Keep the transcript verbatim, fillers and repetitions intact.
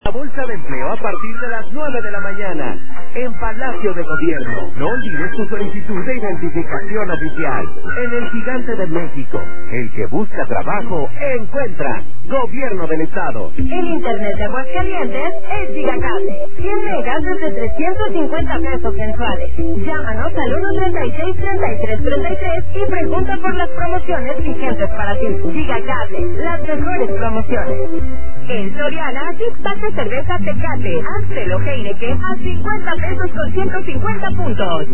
La bolsa de empleo a partir de las nueve de la mañana en Palacio de Gobierno. No olvides tu solicitud de identificación oficial. En el Gigante de México, el que busca trabajo, encuentra. Gobierno del Estado. El Internet de Aguascalientes es Gigacable. cien megas desde trescientos cincuenta pesos mensuales. Llámanos al uno treinta y seis, treinta y tres, treinta y tres y pregunta por las promociones vigentes para ti. Gigacable, las mejores promociones. En Soriana, six pack de cerveza Tecate, Axel o Heineken a cincuenta pesos con ciento cincuenta puntos.